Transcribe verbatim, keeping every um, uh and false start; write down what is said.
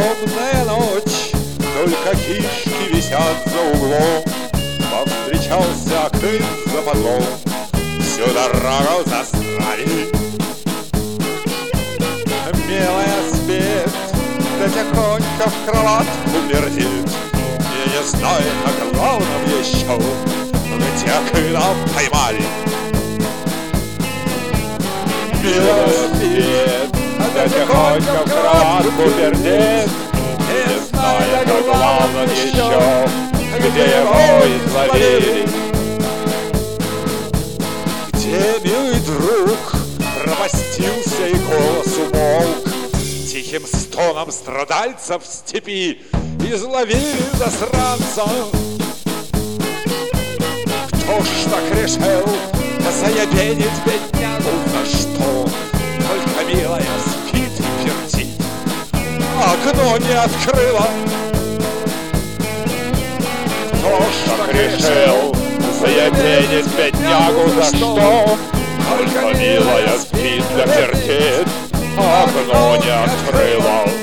Темная ночь, только кишки висят за углом. Повстречался крыс за подлом, всю дорогу засрали. Милая спит, да тихонько в кроватку пердит, и не знает о главном еще, где когда поймали. Милая спит, да тихонько в кроватку пердит, не знает о главном еще, где его изловили. Где милый друг пропастился и голос умолк, тихим стоном страдальцев в степи изловили засранца. Кто ж так решил заябенить беднягу? За что? Только милая спит и пердит, окно не открыла. Кто ж так решил заябенить беднягу? За что? Только милая спит да пердит, окно не открыла.